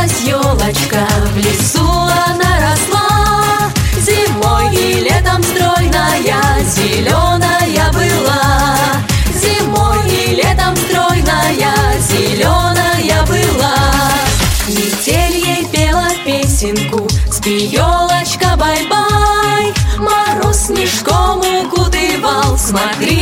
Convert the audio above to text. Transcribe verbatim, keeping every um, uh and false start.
Появилась елочка, в лесу она росла. Зимой и летом стройная, зеленая была. Зимой и летом стройная, зеленая была. Метель ей пела песенку: спи, елочка, бай-бай. Мороз снежком укутывал, смотри,